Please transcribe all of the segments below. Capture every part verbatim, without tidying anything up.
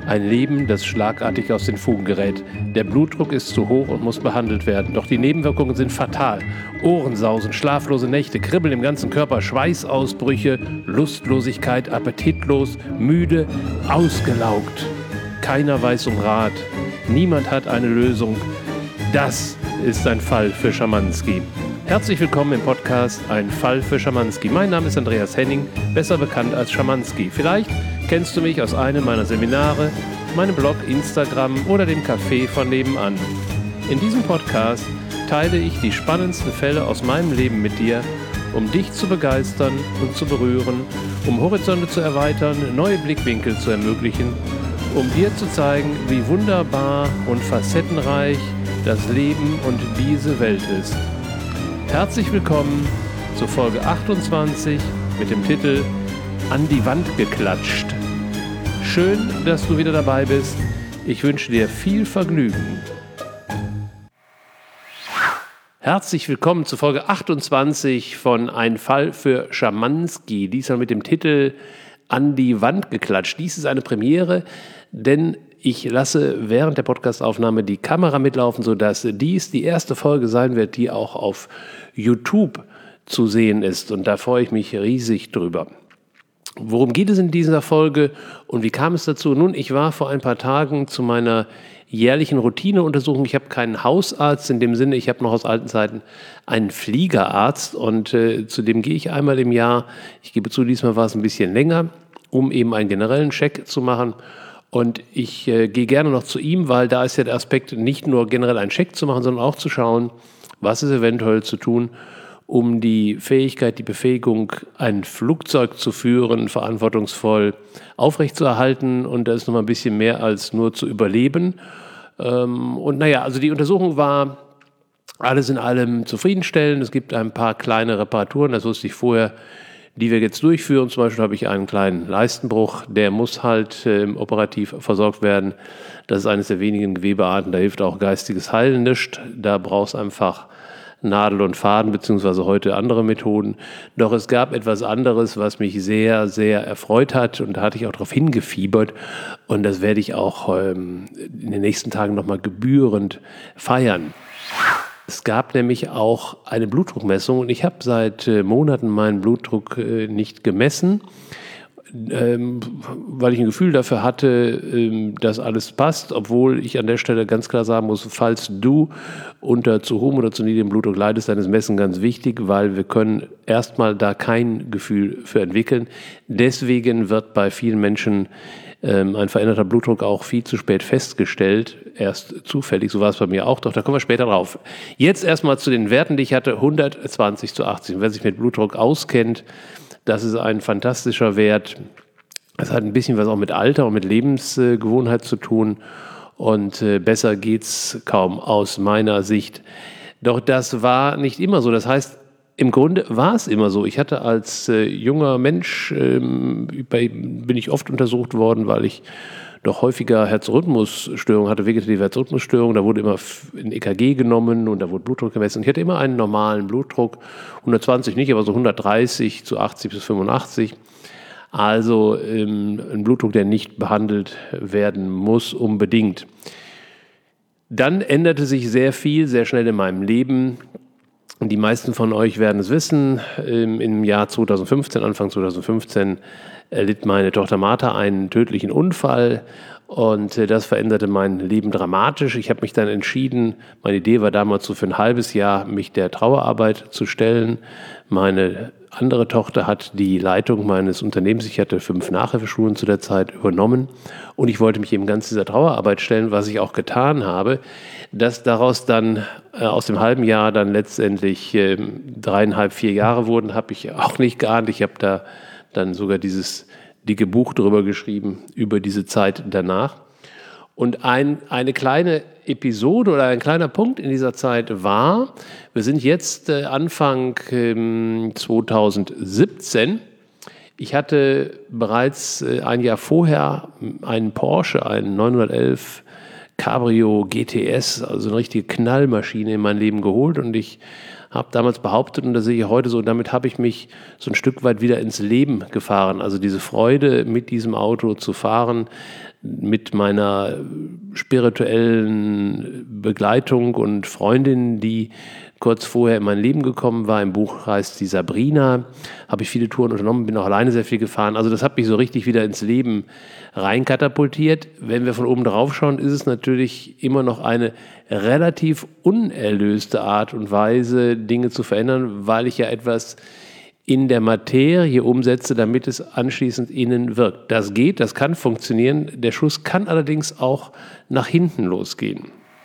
Ein Leben, das schlagartig aus den Fugen gerät. Der Blutdruck ist zu hoch und muss behandelt werden. Doch die Nebenwirkungen sind fatal. Ohrensausen, schlaflose Nächte, Kribbeln im ganzen Körper, Schweißausbrüche, Lustlosigkeit, appetitlos, müde, ausgelaugt. Keiner weiß um Rat. Niemand hat eine Lösung. Das ist ein Fall für Schamanski. Herzlich willkommen im Podcast Ein Fall für Schamanski. Mein Name ist Andreas Henning, besser bekannt als Schamanski. Vielleicht kennst du mich aus einem meiner Seminare, meinem Blog, Instagram oder dem Café von nebenan. In diesem Podcast teile ich die spannendsten Fälle aus meinem Leben mit dir, um dich zu begeistern und zu berühren, um Horizonte zu erweitern, neue Blickwinkel zu ermöglichen, um dir zu zeigen, wie wunderbar und facettenreich das Leben und diese Welt ist. Herzlich willkommen zur Folge achtundzwanzig mit dem Titel An die Wand geklatscht. Schön, dass du wieder dabei bist. Ich wünsche dir viel Vergnügen. Herzlich willkommen zur Folge achtundzwanzig von Ein Fall für Schamanski. Diesmal mit dem Titel An die Wand geklatscht. Dies ist eine Premiere, denn ich lasse während der Podcastaufnahme die Kamera mitlaufen, sodass dies die erste Folge sein wird, die auch auf YouTube zu sehen ist. Und da freue ich mich riesig drüber. Worum geht es in dieser Folge und wie kam es dazu? Nun, ich war vor ein paar Tagen zu meiner jährlichen Routineuntersuchung. Ich habe keinen Hausarzt in dem Sinne, ich habe noch aus alten Zeiten einen Fliegerarzt und äh, zu dem gehe ich einmal im Jahr. Ich gebe zu, diesmal war es ein bisschen länger, um eben einen generellen Check zu machen. Und ich äh, gehe gerne noch zu ihm, weil da ist ja der Aspekt, nicht nur generell einen Check zu machen, sondern auch zu schauen, was ist eventuell zu tun, um die Fähigkeit, die Befähigung, ein Flugzeug zu führen, verantwortungsvoll aufrechtzuerhalten. Und das ist nochmal ein bisschen mehr als nur zu überleben. Ähm, und naja, also die Untersuchung war alles in allem zufriedenstellend. Es gibt ein paar kleine Reparaturen, das wusste ich vorher, die wir jetzt durchführen. Zum Beispiel habe ich einen kleinen Leistenbruch, der muss halt äh, operativ versorgt werden. Das ist eines der wenigen Gewebearten, da hilft auch geistiges Heilen nicht. Da brauchst du einfach Nadel und Faden, beziehungsweise heute andere Methoden. Doch es gab etwas anderes, was mich sehr, sehr erfreut hat und da hatte ich auch darauf hingefiebert und das werde ich auch ähm, in den nächsten Tagen nochmal gebührend feiern. Es gab nämlich auch eine Blutdruckmessung und ich habe seit äh, Monaten meinen Blutdruck äh, nicht gemessen, ähm, weil ich ein Gefühl dafür hatte, ähm, dass alles passt, obwohl ich an der Stelle ganz klar sagen muss, falls du unter zu hohem oder zu niedrigem Blutdruck leidest, dann ist Messen ganz wichtig, weil wir können erstmal da kein Gefühl für entwickeln. Deswegen wird bei vielen Menschen ein veränderter Blutdruck auch viel zu spät festgestellt, erst zufällig, so war es bei mir auch, doch da kommen wir später drauf. Jetzt erstmal zu den Werten, die ich hatte, hundertzwanzig zu achtzig. Und wer sich mit Blutdruck auskennt, das ist ein fantastischer Wert. Das hat ein bisschen was auch mit Alter und mit Lebensgewohnheit zu tun und besser geht's kaum aus meiner Sicht. Doch das war nicht immer so, das heißt, im Grunde war es immer so. Ich hatte als äh, junger Mensch, ähm, bei, bin ich oft untersucht worden, weil ich doch häufiger Herzrhythmusstörungen hatte, vegetative Herzrhythmusstörungen. Da wurde immer ein E K G genommen und da wurde Blutdruck gemessen. Und ich hatte immer einen normalen Blutdruck, hundertzwanzig nicht, aber so hundertdreißig zu achtzig bis fünfundachtzig. Also ähm, ein Blutdruck, der nicht behandelt werden muss unbedingt. Dann änderte sich sehr viel, sehr schnell in meinem Leben. Und die meisten von euch werden es wissen, im Jahr zweitausendfünfzehn, Anfang zweitausendfünfzehn, erlitt meine Tochter Martha einen tödlichen Unfall und das veränderte mein Leben dramatisch. Ich habe mich dann entschieden, meine Idee war damals so für ein halbes Jahr, mich der Trauerarbeit zu stellen. Meine andere Tochter hat die Leitung meines Unternehmens, ich hatte fünf Nachhilfeschulen zu der Zeit, übernommen und ich wollte mich eben ganz dieser Trauerarbeit stellen, was ich auch getan habe. Dass daraus dann äh, aus dem halben Jahr dann letztendlich äh, dreieinhalb, vier Jahre wurden, habe ich auch nicht geahnt. Ich habe da dann sogar dieses dicke Buch drüber geschrieben, über diese Zeit danach. Und ein, eine kleine Episode oder ein kleiner Punkt in dieser Zeit war, wir sind jetzt äh, Anfang ähm, zweitausendsiebzehn. Ich hatte bereits äh, ein Jahr vorher einen Porsche, einen neunhundertelf Cabrio G T S, also eine richtige Knallmaschine in mein Leben geholt und ich habe damals behauptet, und das sehe ich heute so, damit habe ich mich so ein Stück weit wieder ins Leben gefahren. Also diese Freude, mit diesem Auto zu fahren, mit meiner spirituellen Begleitung und Freundin, die kurz vorher in mein Leben gekommen war. Im Buch heißt die Sabrina, habe ich viele Touren unternommen, bin auch alleine sehr viel gefahren. Also das hat mich so richtig wieder ins Leben reinkatapultiert. Wenn wir von oben drauf schauen, ist es natürlich immer noch eine relativ unerlöste Art und Weise, Dinge zu verändern, weil ich ja etwas in der Materie umsetze, damit es anschließend innen wirkt. Das geht, das kann funktionieren. Der Schuss kann allerdings auch nach hinten losgehen.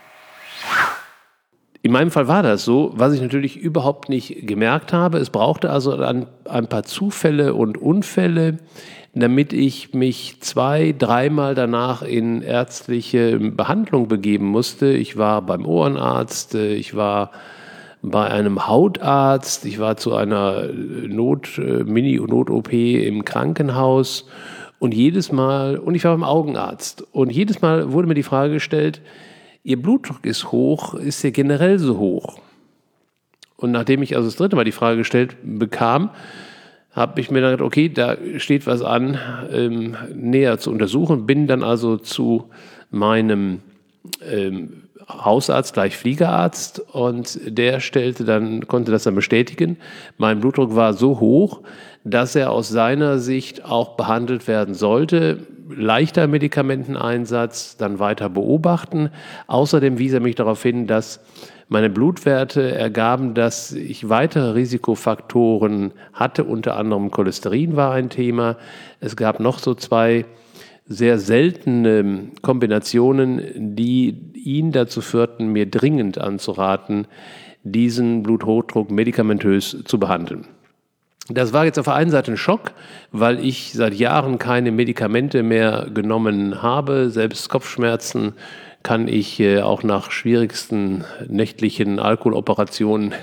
In meinem Fall war das so, was ich natürlich überhaupt nicht gemerkt habe. Es brauchte also ein, ein paar Zufälle und Unfälle, damit ich mich zwei, dreimal danach in ärztliche Behandlung begeben musste. Ich war beim Ohrenarzt, ich war bei einem Hautarzt, ich war zu einer Not, Mini-Not-O P im Krankenhaus und jedes Mal, und ich war beim Augenarzt. Und jedes Mal wurde mir die Frage gestellt, Ihr Blutdruck ist hoch, ist der generell so hoch? Und nachdem ich also das dritte Mal die Frage gestellt bekam, habe ich mir dann gedacht, okay, da steht was an, ähm, näher zu untersuchen. Bin dann also zu meinem ähm, Hausarzt, gleich Fliegerarzt, und der stellte dann, konnte das dann bestätigen. Mein Blutdruck war so hoch, dass er aus seiner Sicht auch behandelt werden sollte. Leichter Medikamenteneinsatz, dann weiter beobachten. Außerdem wies er mich darauf hin, dass meine Blutwerte ergaben, dass ich weitere Risikofaktoren hatte, unter anderem Cholesterin war ein Thema. Es gab noch so zwei sehr seltene Kombinationen, die ihn dazu führten, mir dringend anzuraten, diesen Bluthochdruck medikamentös zu behandeln. Das war jetzt auf der einen Seite ein Schock, weil ich seit Jahren keine Medikamente mehr genommen habe. Selbst Kopfschmerzen kann ich äh, auch nach schwierigsten nächtlichen Alkoholoperationen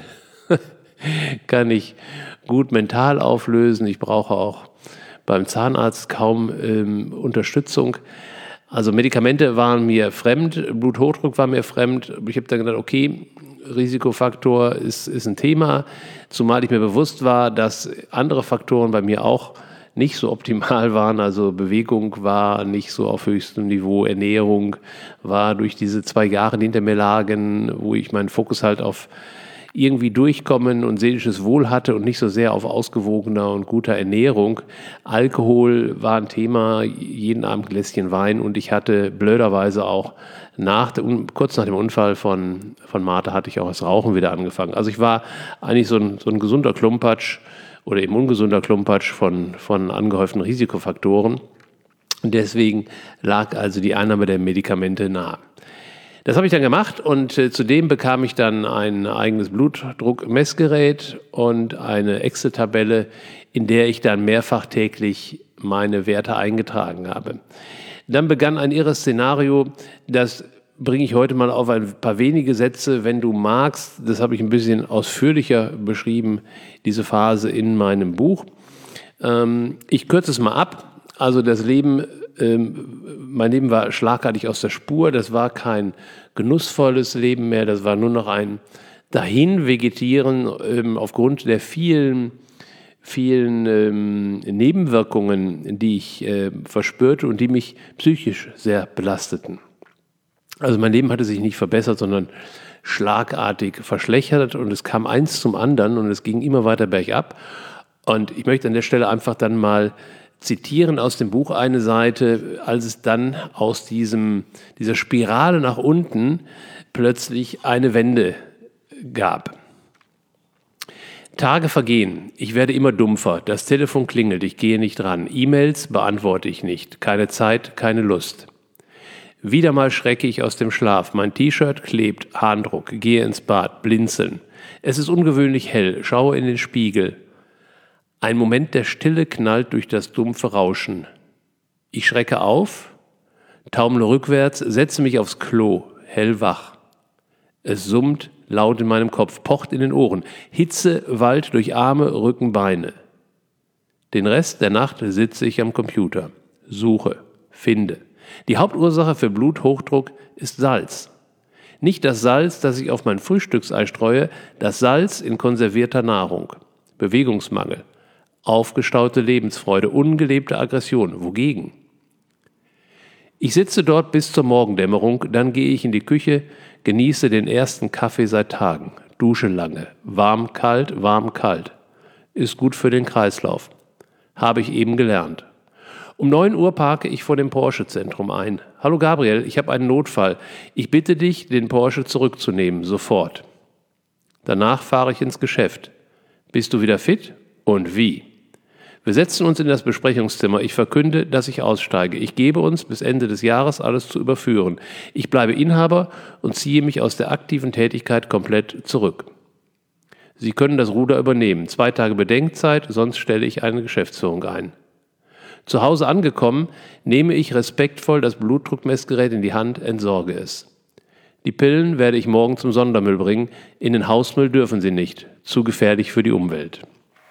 kann ich gut mental auflösen. Ich brauche auch beim Zahnarzt kaum ähm, Unterstützung. Also Medikamente waren mir fremd, Bluthochdruck war mir fremd. Ich habe dann gedacht, okay, Risikofaktor ist, ist ein Thema, zumal ich mir bewusst war, dass andere Faktoren bei mir auch nicht so optimal waren. Also Bewegung war nicht so auf höchstem Niveau, Ernährung war durch diese zwei Jahre, die hinter mir lagen, wo ich meinen Fokus halt auf irgendwie Durchkommen und seelisches Wohl hatte und nicht so sehr auf ausgewogener und guter Ernährung. Alkohol war ein Thema, jeden Abend ein Gläschen Wein, und ich hatte blöderweise auch nach, kurz nach dem Unfall von, von Martha hatte ich auch das Rauchen wieder angefangen. Also ich war eigentlich so ein, so ein gesunder Klumpatsch oder eben ungesunder Klumpatsch von, von angehäuften Risikofaktoren. Und deswegen lag also die Einnahme der Medikamente nahe. Das habe ich dann gemacht, und äh, zudem bekam ich dann ein eigenes Blutdruckmessgerät und eine Excel-Tabelle, in der ich dann mehrfach täglich meine Werte eingetragen habe. Dann begann ein irres Szenario, das bringe ich heute mal auf ein paar wenige Sätze, wenn du magst. Das habe ich ein bisschen ausführlicher beschrieben, diese Phase in meinem Buch. Ähm, ich kürze es mal ab. Also das Leben, ähm, mein Leben war schlagartig aus der Spur. Das war kein genussvolles Leben mehr. Das war nur noch ein Dahinvegetieren ähm, aufgrund der vielen vielen ähm, Nebenwirkungen, die ich äh, verspürte und die mich psychisch sehr belasteten. Also mein Leben hatte sich nicht verbessert, sondern schlagartig verschlechtert, und es kam eins zum anderen und es ging immer weiter bergab. Und ich möchte an der Stelle einfach dann mal zitieren aus dem Buch eine Seite, als es dann aus diesem, dieser Spirale nach unten plötzlich eine Wende gab. Tage vergehen, ich werde immer dumpfer, das Telefon klingelt, ich gehe nicht ran, E-Mails beantworte ich nicht, keine Zeit, keine Lust. Wieder mal schrecke ich aus dem Schlaf, mein T-Shirt klebt, Harndruck, gehe ins Bad, blinzeln. Es ist ungewöhnlich hell, schaue in den Spiegel. Ein Moment der Stille knallt durch das dumpfe Rauschen. Ich schrecke auf, taumle rückwärts, setze mich aufs Klo, hellwach. Es summt laut in meinem Kopf, pocht in den Ohren. Hitze wallt durch Arme, Rücken, Beine. Den Rest der Nacht sitze ich am Computer, suche, finde. Die Hauptursache für Bluthochdruck ist Salz. Nicht das Salz, das ich auf mein Frühstücksei streue, das Salz in konservierter Nahrung. Bewegungsmangel, aufgestaute Lebensfreude, ungelebte Aggression. Wogegen? Ich sitze dort bis zur Morgendämmerung, dann gehe ich in die Küche, genieße den ersten Kaffee seit Tagen, dusche lange, warm, kalt, warm, kalt. Ist gut für den Kreislauf. Habe ich eben gelernt. Um neun Uhr parke ich vor dem Porsche-Zentrum ein. Hallo Gabriel, ich habe einen Notfall. Ich bitte dich, den Porsche zurückzunehmen, sofort. Danach fahre ich ins Geschäft. Bist du wieder fit? Und wie? Wir setzen uns in das Besprechungszimmer. Ich verkünde, dass ich aussteige. Ich gebe uns bis Ende des Jahres alles zu überführen. Ich bleibe Inhaber und ziehe mich aus der aktiven Tätigkeit komplett zurück. Sie können das Ruder übernehmen. Zwei Tage Bedenkzeit, sonst stelle ich eine Geschäftsführung ein. Zu Hause angekommen, nehme ich respektvoll das Blutdruckmessgerät in die Hand, entsorge es. Die Pillen werde ich morgen zum Sondermüll bringen. In den Hausmüll dürfen sie nicht. Zu gefährlich für die Umwelt.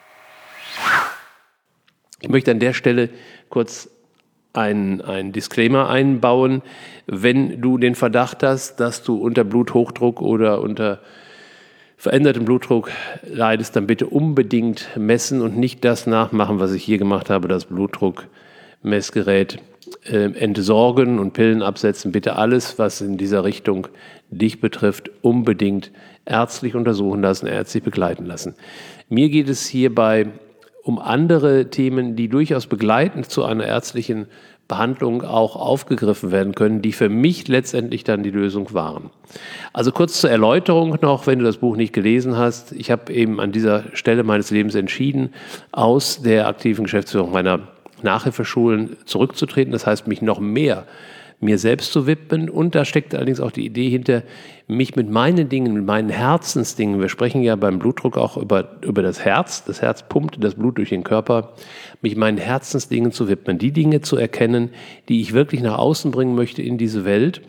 Ich möchte an der Stelle kurz einen, einen Disclaimer einbauen. Wenn du den Verdacht hast, dass du unter Bluthochdruck oder unter verändertem Blutdruck leidest, dann bitte unbedingt messen und nicht das nachmachen, was ich hier gemacht habe, das Blutdruckmessgerät äh, entsorgen und Pillen absetzen. Bitte alles, was in dieser Richtung dich betrifft, unbedingt ärztlich untersuchen lassen, ärztlich begleiten lassen. Mir geht es hierbei um andere Themen, die durchaus begleitend zu einer ärztlichen Behandlung auch aufgegriffen werden können, die für mich letztendlich dann die Lösung waren. Also kurz zur Erläuterung noch, wenn du das Buch nicht gelesen hast. Ich habe eben an dieser Stelle meines Lebens entschieden, aus der aktiven Geschäftsführung meiner Nachhilfeschulen zurückzutreten. Das heißt, mich noch mehr mir selbst zu widmen. Und da steckt allerdings auch die Idee hinter, mich mit meinen Dingen, mit meinen Herzensdingen, wir sprechen ja beim Blutdruck auch über, über das Herz, das Herz pumpt das Blut durch den Körper, mich meinen Herzensdingen zu widmen, die Dinge zu erkennen, die ich wirklich nach außen bringen möchte in diese Welt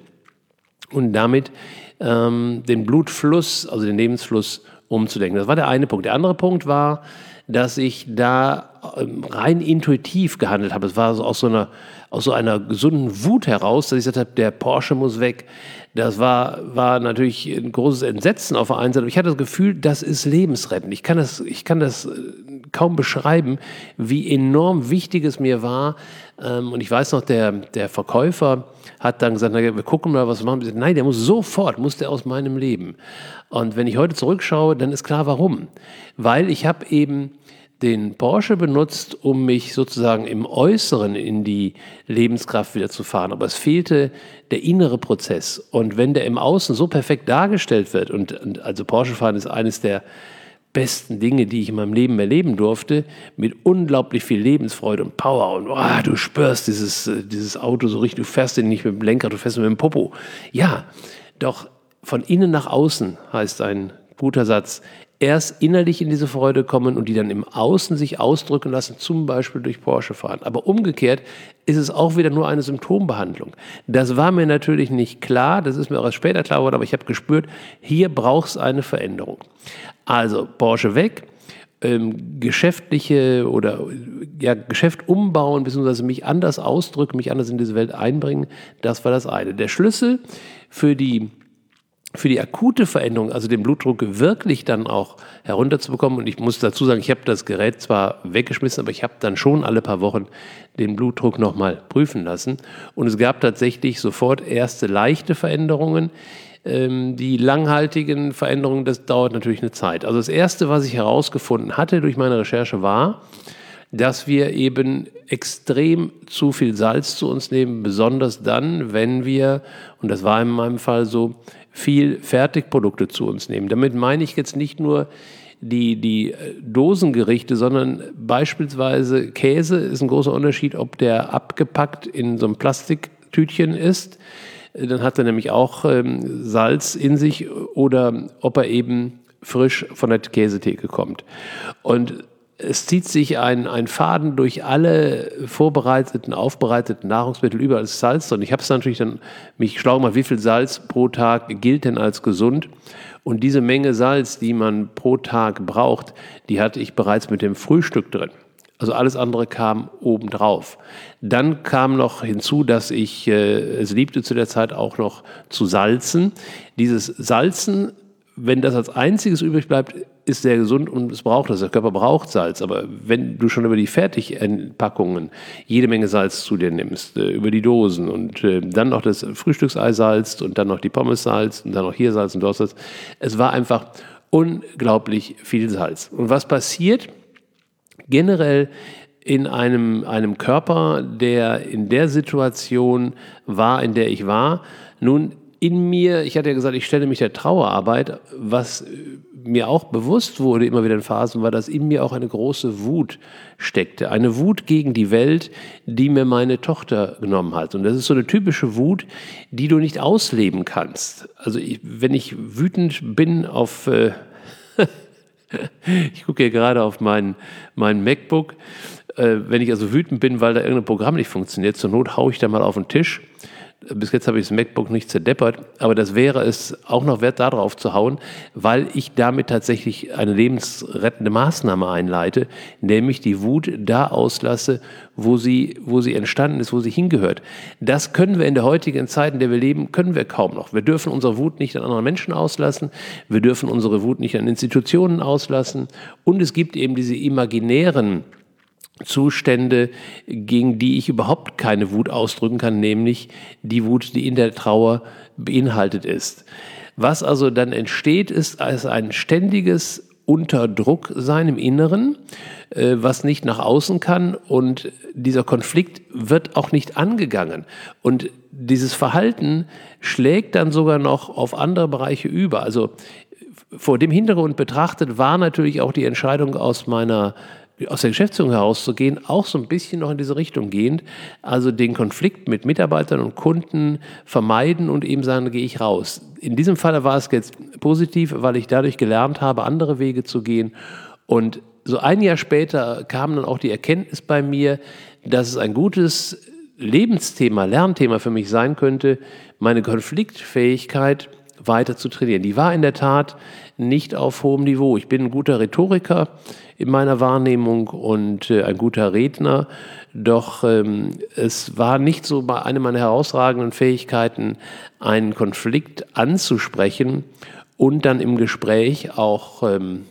und damit ähm, den Blutfluss, also den Lebensfluss umzudenken. Das war der eine Punkt. Der andere Punkt war, dass ich da rein intuitiv gehandelt habe. Es war so aus so einer, aus so einer gesunden Wut heraus, dass ich gesagt habe, der Porsche muss weg. Das war, war natürlich ein großes Entsetzen auf der einen Seite. Aber ich hatte das Gefühl, das ist lebensrettend. Ich kann das, ich kann das kaum beschreiben, wie enorm wichtig es mir war. Und ich weiß noch, der, der Verkäufer hat dann gesagt, na, wir gucken mal, was wir machen. Nein, der muss sofort, muss der aus meinem Leben. Und wenn ich heute zurückschaue, dann ist klar, warum. Weil ich habe eben den Porsche benutzt, um mich sozusagen im Äußeren in die Lebenskraft wieder zu fahren. Aber es fehlte der innere Prozess. Und wenn der im Außen so perfekt dargestellt wird, und, und also Porsche fahren ist eines der besten Dinge, die ich in meinem Leben erleben durfte, mit unglaublich viel Lebensfreude und Power. Und oh, du spürst dieses, dieses Auto so richtig, du fährst den nicht mit dem Lenker, du fährst mit dem Popo. Ja, doch von innen nach außen heißt ein guter Satz, erst innerlich in diese Freude kommen und die dann im Außen sich ausdrücken lassen, zum Beispiel durch Porsche fahren. Aber umgekehrt ist es auch wieder nur eine Symptombehandlung. Das war mir natürlich nicht klar, das ist mir auch erst später klar geworden, aber ich habe gespürt, hier braucht es eine Veränderung. Also Porsche weg, ähm, geschäftliche oder ja, Geschäft umbauen, beziehungsweise mich anders ausdrücken, mich anders in diese Welt einbringen, das war das eine. Der Schlüssel für die für die akute Veränderung, also den Blutdruck wirklich dann auch herunterzubekommen. Und ich muss dazu sagen, ich habe das Gerät zwar weggeschmissen, aber ich habe dann schon alle paar Wochen den Blutdruck nochmal prüfen lassen. Und es gab tatsächlich sofort erste leichte Veränderungen. Ähm, die langhaltigen Veränderungen, das dauert natürlich eine Zeit. Also das Erste, was ich herausgefunden hatte durch meine Recherche war, dass wir eben extrem zu viel Salz zu uns nehmen, besonders dann, wenn wir, und das war in meinem Fall so, viel Fertigprodukte zu uns nehmen. Damit meine ich jetzt nicht nur die, die Dosengerichte, sondern beispielsweise Käse ist ein großer Unterschied, ob der abgepackt in so einem Plastiktütchen ist, dann hat er nämlich auch ähm, Salz in sich, oder ob er eben frisch von der Käsetheke kommt. Und es zieht sich ein, ein Faden durch alle vorbereiteten, aufbereiteten Nahrungsmittel, überall ist Salz. Und ich habe es natürlich dann mich schlau gemacht, wie viel Salz pro Tag gilt denn als gesund. Und diese Menge Salz, die man pro Tag braucht, die hatte ich bereits mit dem Frühstück drin. Also alles andere kam obendrauf. Dann kam noch hinzu, dass ich äh, es liebte zu der Zeit auch noch zu salzen. Dieses Salzen wenn das als einziges übrig bleibt, ist sehr gesund und es braucht das. Der Körper braucht Salz. Aber wenn du schon über die Fertigpackungen jede Menge Salz zu dir nimmst, äh, über die Dosen und äh, dann noch das Frühstücksei salzt und dann noch die Pommes salzt und dann noch hier Salz und dort Salz, es war einfach unglaublich viel Salz. Und was passiert generell in einem, einem Körper, der in der Situation war, in der ich war? Nun, in mir, ich hatte ja gesagt, ich stelle mich der Trauerarbeit, was mir auch bewusst wurde, immer wieder in Phasen, war, dass in mir auch eine große Wut steckte. Eine Wut gegen die Welt, die mir meine Tochter genommen hat. Und das ist so eine typische Wut, die du nicht ausleben kannst. Also ich, wenn ich wütend bin auf... Äh, ich gucke hier gerade auf mein, mein MacBook. Äh, wenn ich also wütend bin, weil da irgendein Programm nicht funktioniert, zur Not haue ich da mal auf den Tisch. Bis jetzt habe ich das MacBook nicht zerdeppert, aber das wäre es auch noch wert, da drauf zu hauen, weil ich damit tatsächlich eine lebensrettende Maßnahme einleite, nämlich die Wut da auslasse, wo sie, wo sie entstanden ist, wo sie hingehört. Das können wir in der heutigen Zeit, in der wir leben, können wir kaum noch. Wir dürfen unsere Wut nicht an anderen Menschen auslassen, wir dürfen unsere Wut nicht an Institutionen auslassen und es gibt eben diese imaginären Zustände, gegen die ich überhaupt keine Wut ausdrücken kann, nämlich die Wut, die in der Trauer beinhaltet ist. Was also dann entsteht, ist als ein ständiges Unterdrucksein im Inneren, äh, was nicht nach außen kann und dieser Konflikt wird auch nicht angegangen. Und dieses Verhalten schlägt dann sogar noch auf andere Bereiche über. Also vor dem Hintergrund betrachtet war natürlich auch die Entscheidung aus meiner aus der Geschäftsführung herauszugehen, auch so ein bisschen noch in diese Richtung gehend, also den Konflikt mit Mitarbeitern und Kunden vermeiden und eben sagen, gehe ich raus. In diesem Fall war es jetzt positiv, weil ich dadurch gelernt habe, andere Wege zu gehen und so ein Jahr später kam dann auch die Erkenntnis bei mir, dass es ein gutes Lebensthema, Lernthema für mich sein könnte, meine Konfliktfähigkeit weiter zu trainieren. Die war in der Tat nicht auf hohem Niveau. Ich bin ein guter Rhetoriker in meiner Wahrnehmung und äh, ein guter Redner, doch ähm, es war nicht so bei eine meiner herausragenden Fähigkeiten, einen Konflikt anzusprechen und dann im Gespräch auch ähm,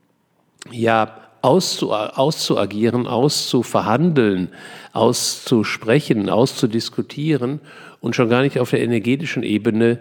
ja, auszu, auszuagieren, auszuverhandeln, auszusprechen, auszudiskutieren und schon gar nicht auf der energetischen Ebene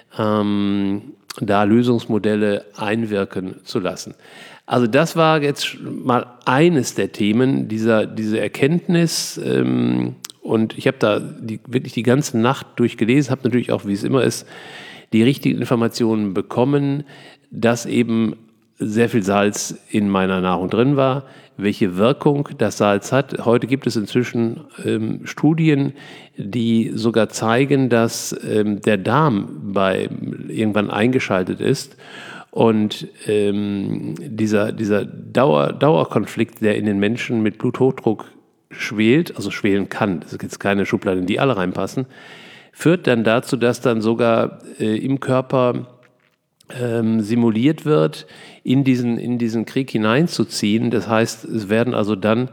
ähm, da Lösungsmodelle einwirken zu lassen. Also das war jetzt mal eines der Themen, dieser, diese Erkenntnis ähm, und ich habe da die, wirklich die ganze Nacht durchgelesen, habe natürlich auch, wie es immer ist, die richtigen Informationen bekommen, dass eben sehr viel Salz in meiner Nahrung drin war, welche Wirkung das Salz hat. Heute gibt es inzwischen ähm, Studien, die sogar zeigen, dass ähm, der Darm bei irgendwann eingeschaltet ist und ähm, dieser, dieser Dauer, Dauerkonflikt, der in den Menschen mit Bluthochdruck schwelt, also schwelen kann, das ist jetzt keine Schublade, in die alle reinpassen, führt dann dazu, dass dann sogar äh, im Körper Ähm, simuliert wird, in diesen, in diesen Krieg hineinzuziehen. Das heißt, es werden also dann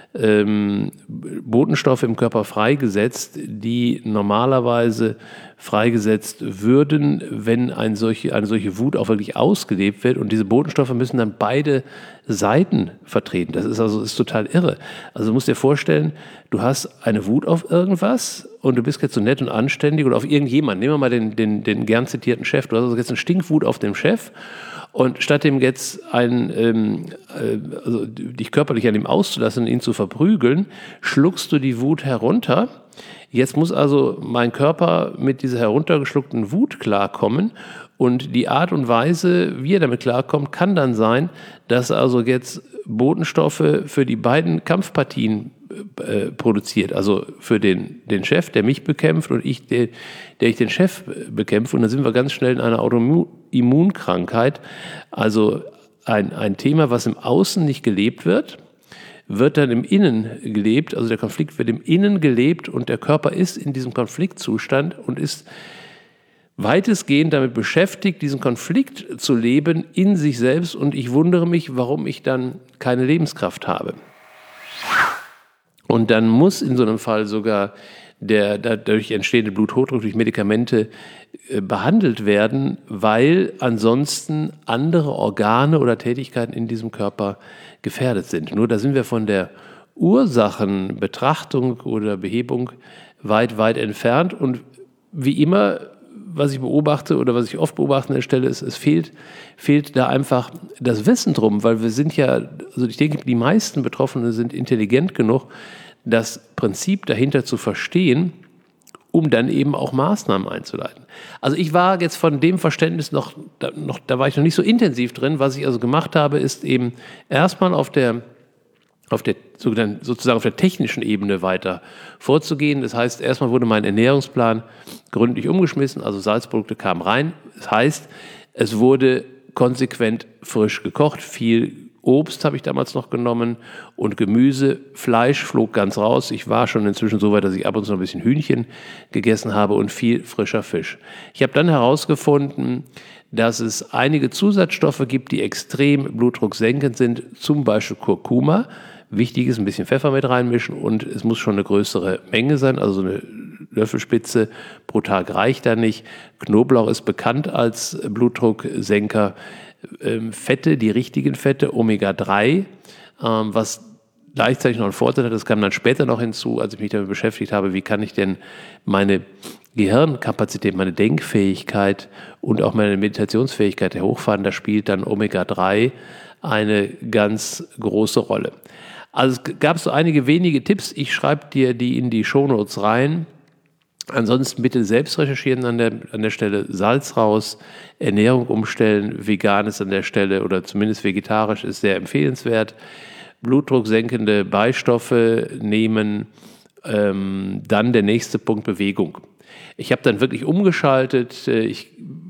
ähm, Botenstoffe im Körper freigesetzt, die normalerweise freigesetzt würden, wenn ein solche, eine solche Wut auch wirklich ausgelebt wird. Und diese Botenstoffe müssen dann beide Seiten vertreten. Das ist also ist total irre. Also du musst dir vorstellen, du hast eine Wut auf irgendwas und du bist jetzt so nett und anständig oder auf irgendjemanden. Nehmen wir mal den, den, den gern zitierten Chef. Du hast also jetzt eine Stinkwut auf den Chef und statt dem jetzt ein, ähm, äh, also dich körperlich an ihm auszulassen und ihn zu verprügeln, schluckst du die Wut herunter. Jetzt muss also mein Körper mit dieser heruntergeschluckten Wut klarkommen und die Art und Weise, wie er damit klarkommt, kann dann sein, dass er also jetzt Botenstoffe für die beiden Kampfpartien äh, produziert, also für den, den Chef, der mich bekämpft und ich, der, der ich den Chef bekämpfe und dann sind wir ganz schnell in einer Autoimmunkrankheit, also ein, ein Thema, was im Außen nicht gelebt wird, wird dann im Innen gelebt, also der Konflikt wird im Innen gelebt und der Körper ist in diesem Konfliktzustand und ist weitestgehend damit beschäftigt, diesen Konflikt zu leben in sich selbst und ich wundere mich, warum ich dann keine Lebenskraft habe. Und dann muss in so einem Fall sogar der dadurch entstehende Bluthochdruck durch Medikamente äh, behandelt werden, weil ansonsten andere Organe oder Tätigkeiten in diesem Körper gefährdet sind. Nur da sind wir von der Ursachenbetrachtung oder Behebung weit, weit entfernt. Und wie immer, was ich beobachte oder was ich oft beobachte an der Stelle, ist, es fehlt, fehlt da einfach das Wissen drum, weil wir sind ja, also ich denke, die meisten Betroffenen sind intelligent genug, das Prinzip dahinter zu verstehen, um dann eben auch Maßnahmen einzuleiten. Also ich war jetzt von dem Verständnis noch, da, noch, da war ich noch nicht so intensiv drin. Was ich also gemacht habe, ist eben erstmal auf der, auf der sozusagen auf der technischen Ebene weiter vorzugehen. Das heißt, erstmal wurde mein Ernährungsplan gründlich umgeschmissen, also Salzprodukte kamen rein. Das heißt, es wurde konsequent frisch gekocht, viel Obst habe ich damals noch genommen und Gemüse. Fleisch flog ganz raus. Ich war schon inzwischen so weit, dass ich ab und zu noch ein bisschen Hühnchen gegessen habe und viel frischer Fisch. Ich habe dann herausgefunden, dass es einige Zusatzstoffe gibt, die extrem blutdrucksenkend sind, zum Beispiel Kurkuma. Wichtig ist, ein bisschen Pfeffer mit reinmischen und es muss schon eine größere Menge sein, also eine Löffelspitze pro Tag reicht da nicht. Knoblauch ist bekannt als Blutdrucksenker. Fette, die richtigen Fette, Omega drei, was gleichzeitig noch einen Vorteil hat, das kam dann später noch hinzu, als ich mich damit beschäftigt habe, wie kann ich denn meine Gehirnkapazität, meine Denkfähigkeit und auch meine Meditationsfähigkeit hochfahren, da spielt dann Omega drei eine ganz große Rolle. Also es gab so einige wenige Tipps, ich schreibe dir die in die Shownotes rein. Ansonsten bitte selbst recherchieren an der, an der Stelle, Salz raus, Ernährung umstellen, vegan ist an der Stelle oder zumindest vegetarisch ist sehr empfehlenswert, blutdrucksenkende Beistoffe nehmen, ähm, dann der nächste Punkt Bewegung. Ich habe dann wirklich umgeschaltet, ich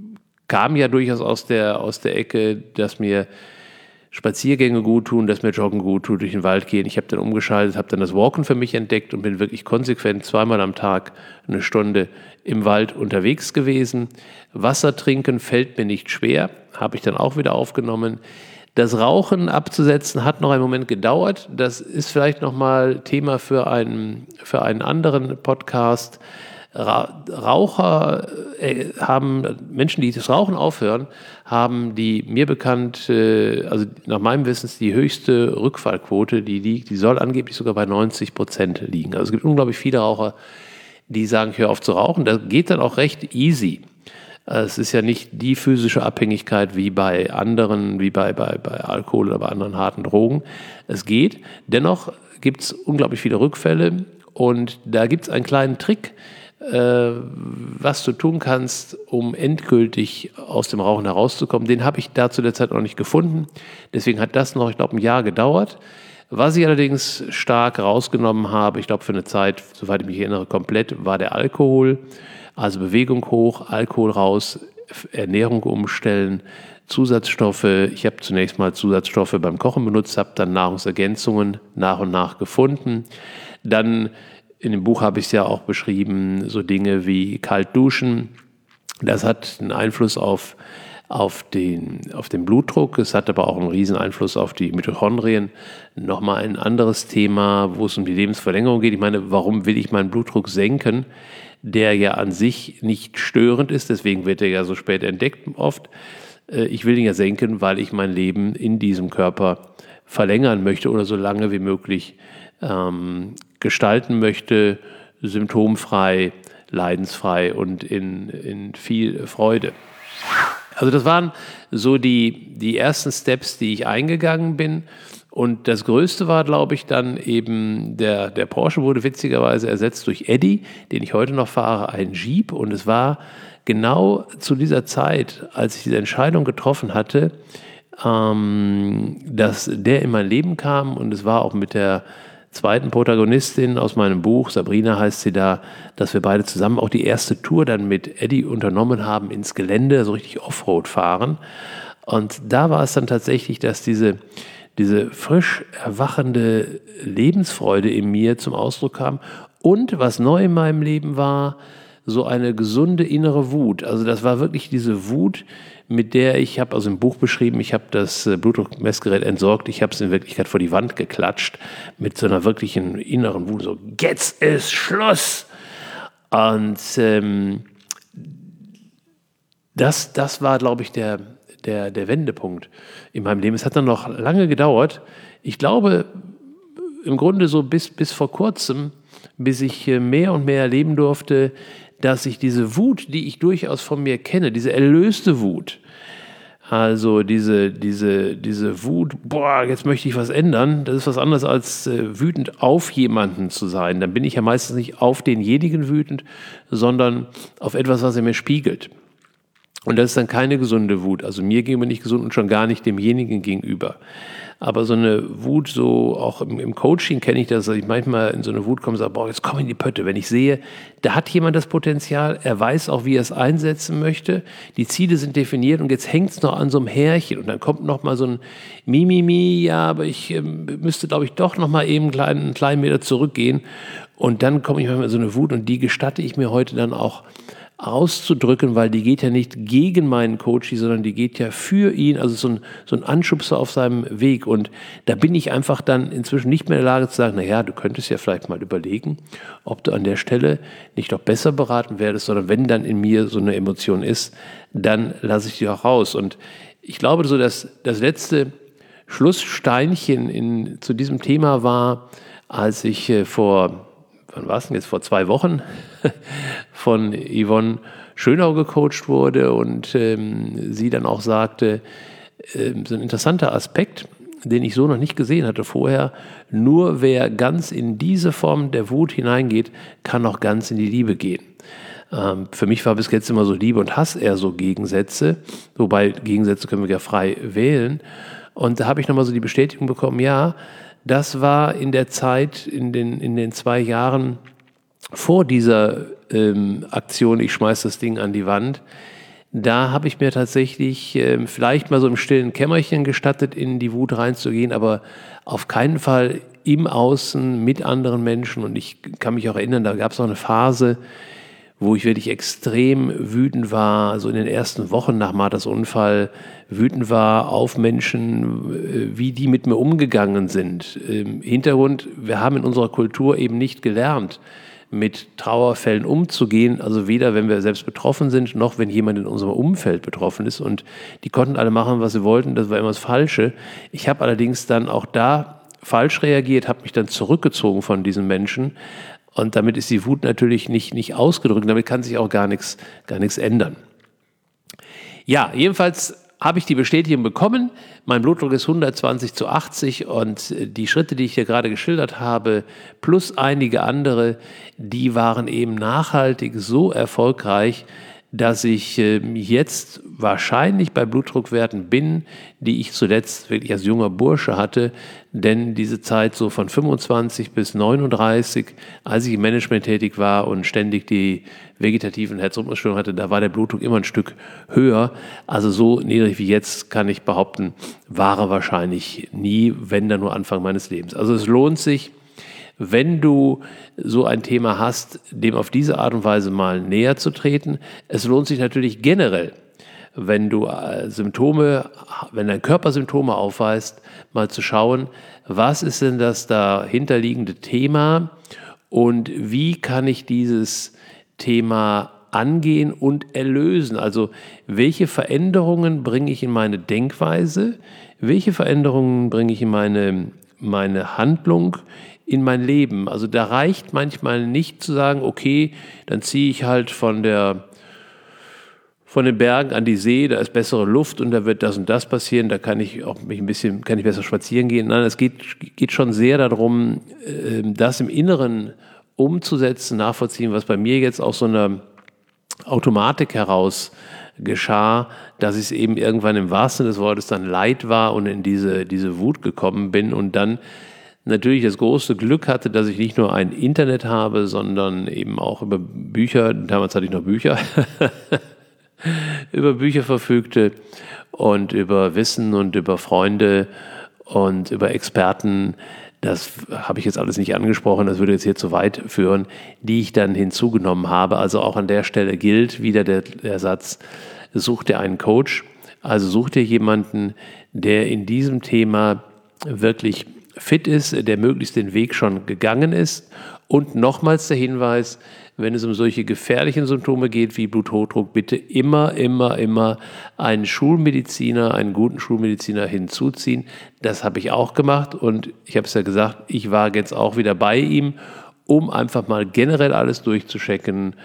kam ja durchaus aus der, aus der Ecke, dass mir Spaziergänge gut tun, dass mir Joggen gut tut, durch den Wald gehen. Ich habe dann umgeschaltet, habe dann das Walken für mich entdeckt und bin wirklich konsequent zweimal am Tag eine Stunde im Wald unterwegs gewesen. Wasser trinken fällt mir nicht schwer, habe ich dann auch wieder aufgenommen. Das Rauchen abzusetzen hat noch einen Moment gedauert. Das ist vielleicht nochmal Thema für einen, für einen anderen Podcast. Raucher äh, haben, Menschen, die das Rauchen aufhören, haben die mir bekannt, äh, also nach meinem Wissen die höchste Rückfallquote, die liegt, die soll angeblich sogar bei neunzig Prozent liegen. Also es gibt unglaublich viele Raucher, die sagen, ich höre auf zu rauchen. Das geht dann auch recht easy. Es ist ja nicht die physische Abhängigkeit wie bei anderen, wie bei, bei, bei Alkohol oder bei anderen harten Drogen. Es geht. Dennoch gibt es unglaublich viele Rückfälle und da gibt es einen kleinen Trick, was du tun kannst, um endgültig aus dem Rauchen herauszukommen. Den habe ich da zu der Zeit noch nicht gefunden. Deswegen hat das noch, ich glaube, ein Jahr gedauert. Was ich allerdings stark rausgenommen habe, ich glaube für eine Zeit, soweit ich mich erinnere, komplett, war der Alkohol. Also Bewegung hoch, Alkohol raus, Ernährung umstellen, Zusatzstoffe. Ich habe zunächst mal Zusatzstoffe beim Kochen benutzt, habe dann Nahrungsergänzungen nach und nach gefunden. Dann in dem Buch habe ich es ja auch beschrieben, so Dinge wie kalt duschen. Das hat einen Einfluss auf, auf, den, auf den Blutdruck. Es hat aber auch einen riesen Einfluss auf die Mitochondrien. Nochmal ein anderes Thema, wo es um die Lebensverlängerung geht. Ich meine, warum will ich meinen Blutdruck senken, der ja an sich nicht störend ist. Deswegen wird er ja so spät entdeckt oft. Ich will ihn ja senken, weil ich mein Leben in diesem Körper verlängern möchte oder so lange wie möglich ähm, gestalten möchte, symptomfrei, leidensfrei und in, in viel Freude. Also das waren so die, die ersten Steps, die ich eingegangen bin. Und das Größte war, glaube ich, dann eben, der, der Porsche wurde witzigerweise ersetzt durch Eddy, den ich heute noch fahre, ein Jeep. Und es war genau zu dieser Zeit, als ich diese Entscheidung getroffen hatte, ähm, dass der in mein Leben kam. Und es war auch mit der zweiten Protagonistin aus meinem Buch, Sabrina heißt sie da, dass wir beide zusammen auch die erste Tour dann mit Eddy unternommen haben ins Gelände, so richtig Offroad fahren. Und da war es dann tatsächlich, dass diese, diese frisch erwachende Lebensfreude in mir zum Ausdruck kam. Und was neu in meinem Leben war, so eine gesunde innere Wut. Also das war wirklich diese Wut, mit der ich habe, also im Buch beschrieben, ich habe das Blutdruckmessgerät entsorgt, ich habe es in Wirklichkeit vor die Wand geklatscht, mit so einer wirklichen inneren Wut, so, jetzt ist Schluss. Und ähm, das, das war, glaube ich, der, der, der Wendepunkt in meinem Leben. Es hat dann noch lange gedauert. Ich glaube, im Grunde so bis, bis vor kurzem, bis ich mehr und mehr erleben durfte, dass ich diese Wut, die ich durchaus von mir kenne, diese erlöste Wut, also diese, diese, diese Wut, boah, jetzt möchte ich was ändern, das ist was anderes als äh, wütend auf jemanden zu sein. Dann bin ich ja meistens nicht auf denjenigen wütend, sondern auf etwas, was er mir spiegelt. Und das ist dann keine gesunde Wut, also mir gegenüber nicht gesund und schon gar nicht demjenigen gegenüber. Aber so eine Wut, so auch im, im Coaching kenne ich das, dass ich manchmal in so eine Wut komme und sage, boah, jetzt komm in die Pötte. Wenn ich sehe, da hat jemand das Potenzial, er weiß auch, wie er es einsetzen möchte, die Ziele sind definiert und jetzt hängt es noch an so einem Härchen und dann kommt noch mal so ein Mimimi, ja, aber ich äh, müsste, glaube ich, doch noch mal eben einen kleinen, einen kleinen Meter zurückgehen und dann komme ich manchmal in so eine Wut und die gestatte ich mir heute dann auch auszudrücken, weil die geht ja nicht gegen meinen Coach, sondern die geht ja für ihn, also so ein, so ein Anschubser auf seinem Weg. Und da bin ich einfach dann inzwischen nicht mehr in der Lage zu sagen, naja, du könntest ja vielleicht mal überlegen, ob du an der Stelle nicht doch besser beraten werdest, sondern wenn dann in mir so eine Emotion ist, dann lasse ich die auch raus. Und ich glaube, so dass das letzte Schlusssteinchen in, zu diesem Thema war, als ich äh, vor wann war es denn jetzt, vor zwei Wochen von Yvonne Schönau gecoacht wurde und ähm, sie dann auch sagte, äh, so ein interessanter Aspekt, den ich so noch nicht gesehen hatte vorher, nur wer ganz in diese Form der Wut hineingeht, kann auch ganz in die Liebe gehen. Ähm, für mich war bis jetzt immer so Liebe und Hass eher so Gegensätze, wobei Gegensätze können wir ja frei wählen. Und da habe ich nochmal so die Bestätigung bekommen, ja, das war in der Zeit, in den, in den zwei Jahren vor dieser ähm, Aktion, ich schmeiß das Ding an die Wand, da habe ich mir tatsächlich ähm, vielleicht mal so im stillen Kämmerchen gestattet, in die Wut reinzugehen, aber auf keinen Fall im Außen mit anderen Menschen. Und ich kann mich auch erinnern, da gab es auch eine Phase, wo ich wirklich extrem wütend war, so in den ersten Wochen nach Marthas Unfall, wütend war auf Menschen, wie die mit mir umgegangen sind. Im Hintergrund, wir haben in unserer Kultur eben nicht gelernt, mit Trauerfällen umzugehen, also weder wenn wir selbst betroffen sind, noch wenn jemand in unserem Umfeld betroffen ist. Und die konnten alle machen, was sie wollten, das war immer das Falsche. Ich habe allerdings dann auch da falsch reagiert, habe mich dann zurückgezogen von diesen Menschen. Und damit ist die Wut natürlich nicht, nicht ausgedrückt, damit kann sich auch gar nichts, gar nichts ändern. Ja, jedenfalls habe ich die Bestätigung bekommen, mein Blutdruck ist hundertzwanzig zu achtzig und die Schritte, die ich hier gerade geschildert habe, plus einige andere, die waren eben nachhaltig so erfolgreich, dass ich jetzt wahrscheinlich bei Blutdruckwerten bin, die ich zuletzt wirklich als junger Bursche hatte, denn diese Zeit so von fünfundzwanzig bis neununddreißig, als ich im Management tätig war und ständig die vegetativen Herzrhythmusstörungen hatte, da war der Blutdruck immer ein Stück höher. Also so niedrig wie jetzt, kann ich behaupten, war er wahrscheinlich nie, wenn dann nur Anfang meines Lebens. Also es lohnt sich, wenn du so ein Thema hast, dem auf diese Art und Weise mal näher zu treten. Es lohnt sich natürlich generell, wenn du Symptome, wenn dein Körper Symptome aufweist, mal zu schauen, was ist denn das dahinterliegende Thema und wie kann ich dieses Thema angehen und erlösen. Also welche Veränderungen bringe ich in meine Denkweise, welche Veränderungen bringe ich in meine, meine Handlung, in mein Leben. Also da reicht manchmal nicht zu sagen, okay, dann ziehe ich halt von der von den Bergen an die See, da ist bessere Luft und da wird das und das passieren, da kann ich auch mich ein bisschen, kann ich besser spazieren gehen. Nein, es geht, geht schon sehr darum, das im Inneren umzusetzen, nachvollziehen, was bei mir jetzt aus so einer Automatik heraus geschah, dass ich es eben irgendwann im wahrsten Sinne des Wortes dann leid war und in diese, diese Wut gekommen bin und dann natürlich das große Glück hatte, dass ich nicht nur ein Internet habe, sondern eben auch über Bücher, damals hatte ich noch Bücher, über Bücher verfügte und über Wissen und über Freunde und über Experten, das habe ich jetzt alles nicht angesprochen, das würde jetzt hier zu weit führen, die ich dann hinzugenommen habe. Also auch an der Stelle gilt wieder der, der Satz, such dir einen Coach, also such dir jemanden, der in diesem Thema wirklich fit ist, der möglichst den Weg schon gegangen ist. Und nochmals der Hinweis, wenn es um solche gefährlichen Symptome geht wie Bluthochdruck, bitte immer, immer, immer einen Schulmediziner, einen guten Schulmediziner hinzuziehen. Das habe ich auch gemacht und ich habe es ja gesagt, ich war jetzt auch wieder bei ihm, um einfach mal generell alles durchzuchecken,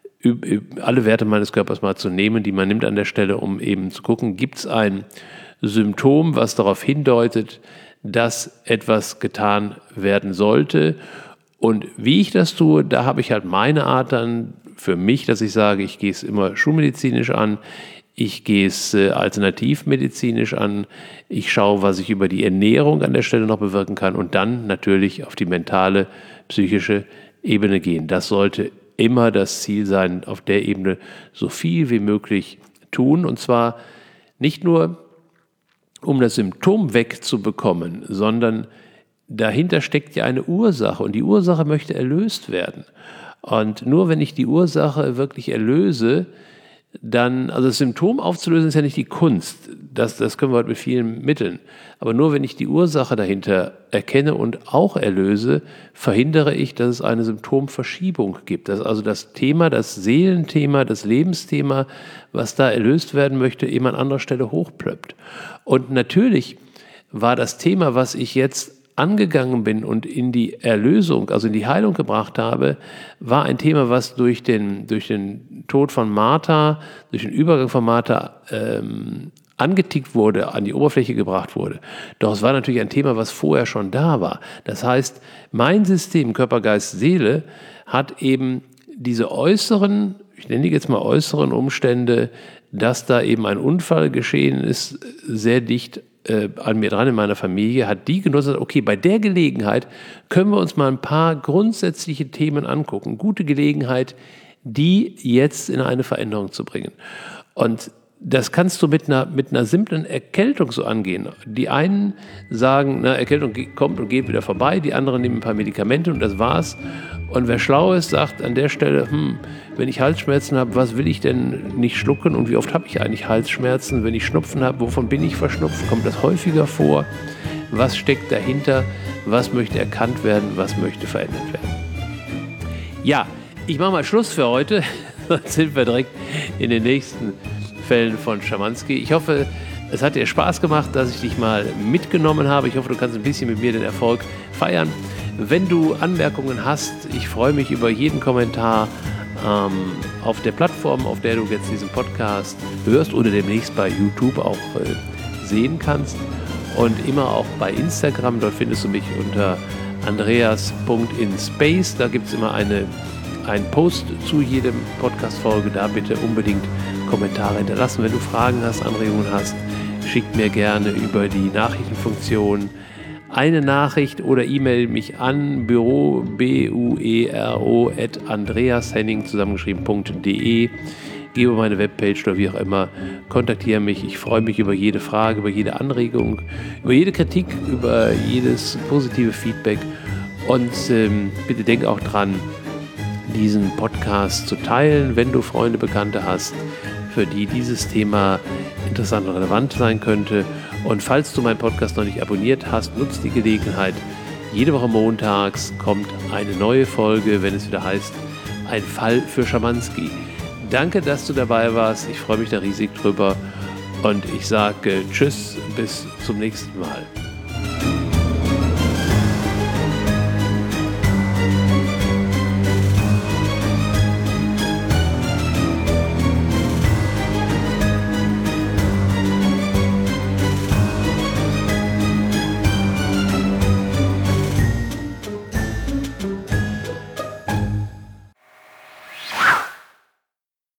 alle Werte meines Körpers mal zu nehmen, die man nimmt an der Stelle, um eben zu gucken, gibt es ein Symptom, was darauf hindeutet, dass etwas getan werden sollte. Und wie ich das tue, da habe ich halt meine Art dann für mich, dass ich sage, ich gehe es immer schulmedizinisch an, ich gehe es äh, alternativmedizinisch an, ich schaue, was ich über die Ernährung an der Stelle noch bewirken kann und dann natürlich auf die mentale, psychische Ebene gehen. Das sollte immer das Ziel sein, auf der Ebene so viel wie möglich tun und zwar nicht nur, um das Symptom wegzubekommen, sondern dahinter steckt ja eine Ursache und die Ursache möchte erlöst werden. Und nur wenn ich die Ursache wirklich erlöse, dann, also das Symptom aufzulösen ist ja nicht die Kunst, das, das können wir heute mit vielen Mitteln, aber nur wenn ich die Ursache dahinter erkenne und auch erlöse, verhindere ich, dass es eine Symptomverschiebung gibt, dass also das Thema, das Seelenthema, das Lebensthema, was da erlöst werden möchte, eben an anderer Stelle hochplöppt. Und natürlich war das Thema, was ich jetzt angegangen bin und in die Erlösung, also in die Heilung gebracht habe, war ein Thema, was durch den, durch den Tod von Martha, durch den Übergang von Martha ähm, angetickt wurde, an die Oberfläche gebracht wurde. Doch es war natürlich ein Thema, was vorher schon da war. Das heißt, mein System Körper, Geist, Seele hat eben diese äußeren, ich nenne die jetzt mal äußeren Umstände, dass da eben ein Unfall geschehen ist, sehr dicht Äh, an mir dran in meiner Familie, hat die genutzt, okay, bei der Gelegenheit können wir uns mal ein paar grundsätzliche Themen angucken. Gute Gelegenheit, die jetzt in eine Veränderung zu bringen. Und das kannst du mit einer, mit einer simplen Erkältung so angehen. Die einen sagen, na, Erkältung kommt und geht wieder vorbei, die anderen nehmen ein paar Medikamente und das war's. Und wer schlau ist, sagt an der Stelle, hm, wenn ich Halsschmerzen habe, was will ich denn nicht schlucken und wie oft habe ich eigentlich Halsschmerzen? Wenn ich Schnupfen habe, wovon bin ich verschnupft? Kommt das häufiger vor? Was steckt dahinter? Was möchte erkannt werden? Was möchte verändert werden? Ja, ich mache mal Schluss für heute. Sonst sind wir direkt in den nächsten Fällen von Schamanski. Ich hoffe, es hat dir Spaß gemacht, dass ich dich mal mitgenommen habe. Ich hoffe, du kannst ein bisschen mit mir den Erfolg feiern. Wenn du Anmerkungen hast, ich freue mich über jeden Kommentar ähm, auf der Plattform, auf der du jetzt diesen Podcast hörst oder demnächst bei YouTube auch äh, sehen kannst. Und immer auch bei Instagram, dort findest du mich unter andreas punkt in space. Da gibt es immer eine, einen Post zu jedem Podcast-Folge. Da bitte unbedingt Kommentare hinterlassen. Wenn du Fragen hast, Anregungen hast, schick mir gerne über die Nachrichtenfunktion eine Nachricht oder E-Mail mich an büro, B U E R O, at andreashenning zusammengeschrieben.de. Geh über meine Webpage oder wie auch immer, kontaktiere mich. Ich freue mich über jede Frage, über jede Anregung, über jede Kritik, über jedes positive Feedback. Und ähm, bitte denk auch dran, diesen Podcast zu teilen, wenn du Freunde, Bekannte hast, für die dieses Thema interessant und relevant sein könnte. Und falls du meinen Podcast noch nicht abonniert hast, nutzt die Gelegenheit. Jede Woche montags kommt eine neue Folge, wenn es wieder heißt, ein Fall für Schamanski. Danke, dass du dabei warst. Ich freue mich da riesig drüber. Und ich sage Tschüss, bis zum nächsten Mal.